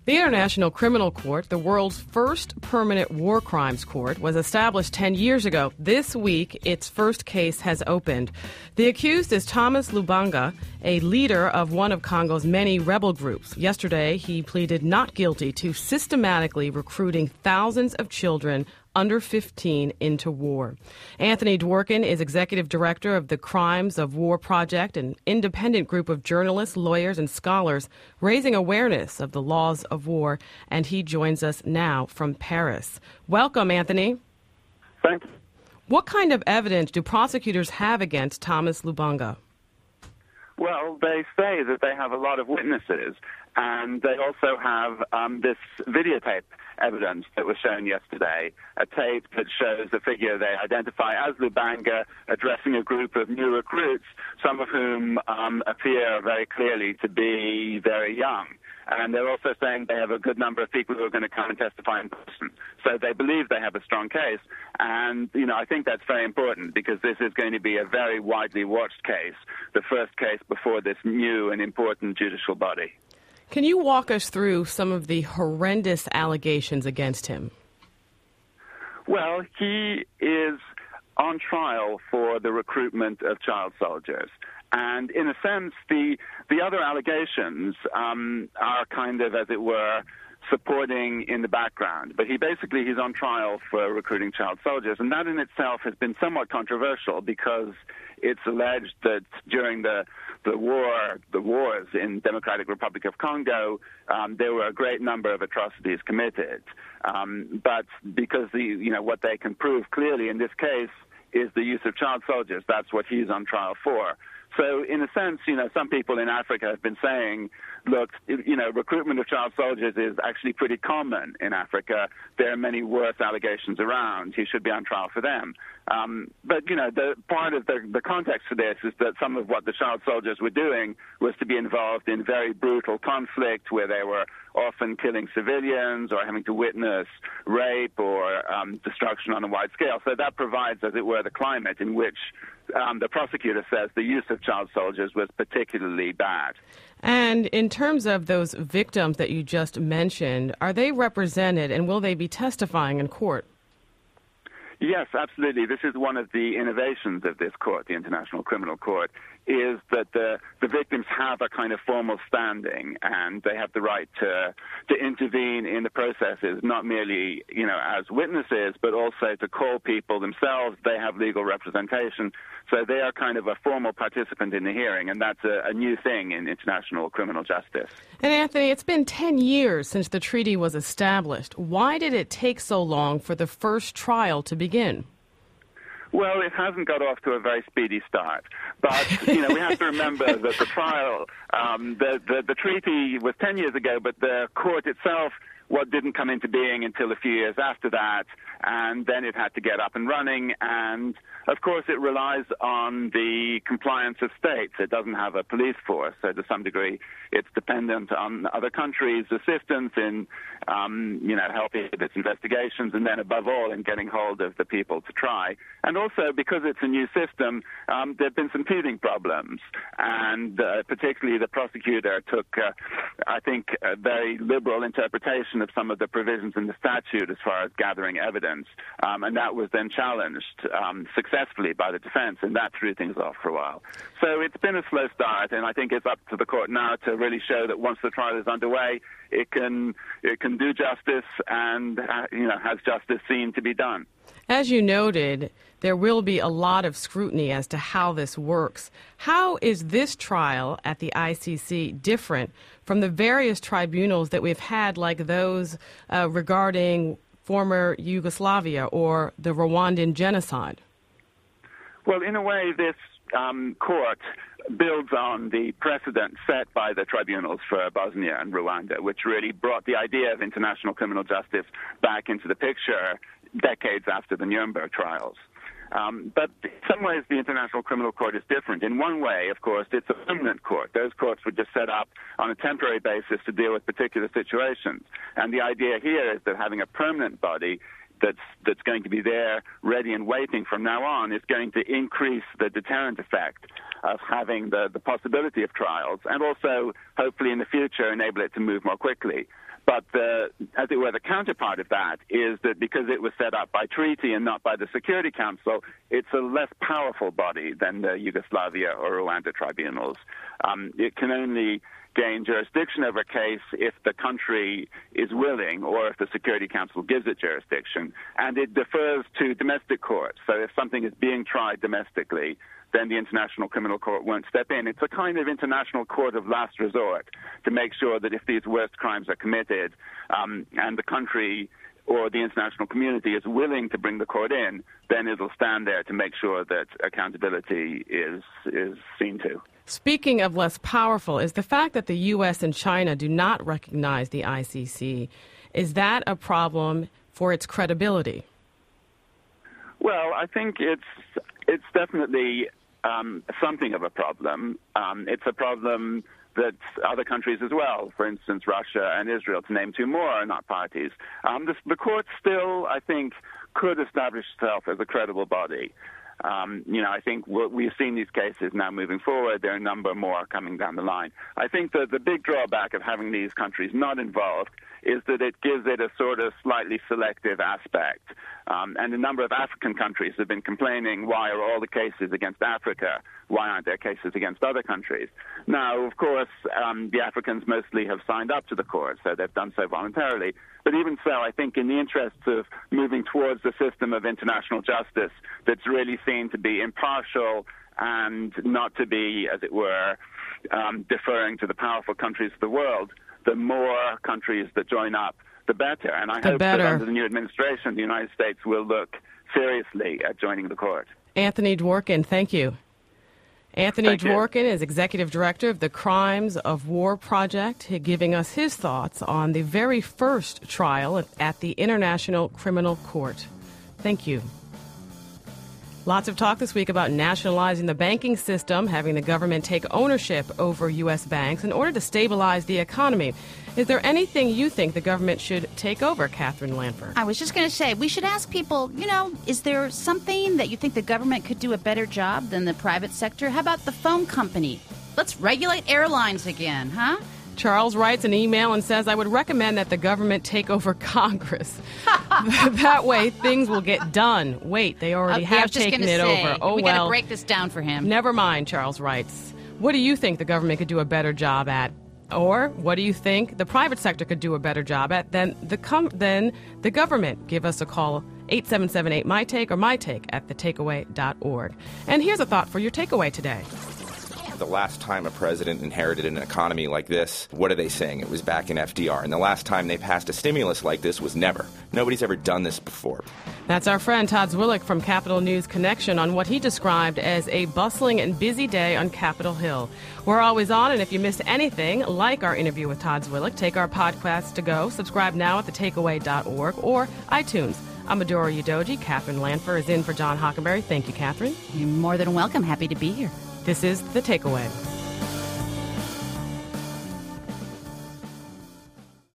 The International Criminal Court, the world's first permanent war crimes court, was established 10 years ago. This week, its first case has opened. The accused is Thomas Lubanga, a leader of one of Congo's many rebel groups. Yesterday, he pleaded not guilty to systematically recruiting thousands of children under 15 into war. Anthony Dworkin is executive director of the Crimes of War Project, an independent group of journalists, lawyers, and scholars raising awareness of the laws of war, and he joins us now from Paris. Welcome, Anthony. Thanks. What kind of evidence do prosecutors have against Thomas Lubanga? Well, they say that they have a lot of witnesses, and they also have this videotape evidence that was shown yesterday, a tape that shows a figure they identify as Lubanga addressing a group of new recruits, some of whom appear very clearly to be very young. And they're also saying they have a good number of people who are going to come and testify in person. So they believe they have a strong case. And, I think that's very important because this is going to be a very widely watched case, the first case before this new and important judicial body. Can you walk us through some of the horrendous allegations against him? Well, he is on trial for the recruitment of child soldiers. And in a sense, the other allegations are kind of, as it were, supporting in the background. But he's on trial for recruiting child soldiers. And that in itself has been somewhat controversial because it's alleged that during the wars in Democratic Republic of Congo, there were a great number of atrocities committed. But because what they can prove clearly in this case is the use of child soldiers. That's what he's on trial for. So in a sense, some people in Africa have been saying, look, recruitment of child soldiers is actually pretty common in Africa. There are many worse allegations around. He should be on trial for them. But the part of the context for this is that some of what the child soldiers were doing was to be involved in very brutal conflict where they were often killing civilians or having to witness rape or destruction on a wide scale. So that provides, as it were, the climate in which the prosecutor says the use of child soldiers was particularly bad. And in terms of those victims that you just mentioned, are they represented and will they be testifying in court? Yes, absolutely. This is one of the innovations of this court, the International Criminal Court, is that the victims have a kind of formal standing and they have the right to intervene in the processes, not merely, as witnesses, but also to call people themselves. They have legal representation. So they are kind of a formal participant in the hearing, and that's a new thing in international criminal justice. And Anthony, it's been 10 years since the treaty was established. Why did it take so long for the first trial to begin? Well, it hasn't got off to a very speedy start. But, we have to remember that the trial, the treaty was 10 years ago, but the court itself didn't come into being until a few years after that, and then it had to get up and running, and of course it relies on the compliance of states. It doesn't have a police force, so to some degree it's dependent on other countries' assistance in, helping with its investigations, and then above all in getting hold of the people to try. And also, because it's a new system, there have been some teething problems, and particularly the prosecutor took, I think, a very liberal interpretation of some of the provisions in the statute as far as gathering evidence, and that was then challenged successfully by the defense, and that threw things off for a while. So it's been a slow start, and I think it's up to the court now to really show that once the trial is underway, it can do justice and has justice seen to be done. As you noted, there will be a lot of scrutiny as to how this works. How is this trial at the ICC different from the various tribunals that we've had, like those regarding former Yugoslavia or the Rwandan genocide? Well, in a way, this court builds on the precedent set by the tribunals for Bosnia and Rwanda, which really brought the idea of international criminal justice back into the picture decades after the Nuremberg trials. But in some ways, the International Criminal Court is different. In one way, of course, it's a permanent court. Those courts were just set up on a temporary basis to deal with particular situations. And the idea here is that having a permanent body that's going to be there, ready and waiting from now on, is going to increase the deterrent effect of having the possibility of trials, and also, hopefully in the future, enable it to move more quickly. But as it were, the counterpart of that is that because it was set up by treaty and not by the Security Council, it's a less powerful body than the Yugoslavia or Rwanda tribunals. It can only gain jurisdiction over a case if the country is willing or if the Security Council gives it jurisdiction. And it defers to domestic courts. So if something is being tried domestically, then the International Criminal Court won't step in. It's a kind of international court of last resort to make sure that if these worst crimes are committed and the country or the international community is willing to bring the court in, then it'll stand there to make sure that accountability is seen to. Speaking of less powerful, is the fact that the U.S. and China do not recognize the ICC, is that a problem for its credibility? Well, I think it's definitely something of a problem. It's a problem that other countries as well, for instance, Russia and Israel, to name two more, are not parties. The court still, I think, could establish itself as a credible body. I think we've seen these cases now moving forward. There are a number more coming down the line. I think that the big drawback of having these countries not involved is that it gives it a sort of slightly selective aspect. And a number of African countries have been complaining, why are all the cases against Africa? Why aren't there cases against other countries? Now, of course, the Africans mostly have signed up to the court, so they've done so voluntarily. But even so, I think in the interests of moving towards a system of international justice that's really seen to be impartial and not to be, as it were, deferring to the powerful countries of the world, the more countries that join up, the better. And I hope that under the new administration, the United States will look seriously at joining the court. Anthony Dworkin, thank you. Anthony Dworkin is Executive Director of the Crimes of War Project, giving us his thoughts on the very first trial at the International Criminal Court. Thank you. Lots of talk this week about nationalizing the banking system, having the government take ownership over U.S. banks in order to stabilize the economy. Is there anything you think the government should take over, Catherine Lanford? I was just going to say, we should ask people, is there something that you think the government could do a better job than the private sector? How about the phone company? Let's regulate airlines again, huh? Charles writes an email and says, I would recommend that the government take over Congress. That way, things will get done. Wait, they already have taken it over. Oh, we got to break this down for him. Never mind, Charles writes. What do you think the government could do a better job at? Or what do you think the private sector could do a better job at than the government? Give us a call, 877-8MY-TAKE or mytake at thetakeaway.org. And here's a thought for your takeaway today. The last time a president inherited an economy like this, what are they saying? It was back in FDR. And the last time they passed a stimulus like this was never. Nobody's ever done this before. That's our friend Todd Zwillich from Capitol News Connection on what he described as a bustling and busy day on Capitol Hill. We're always on, and if you missed anything, like our interview with Todd Zwillich, take our podcast to go. Subscribe now at thetakeaway.org or iTunes. I'm Adora Udoji. Catherine Lanford is in for John Hockenberry. Thank you, Catherine. You're more than welcome. Happy to be here. This is The Takeaway.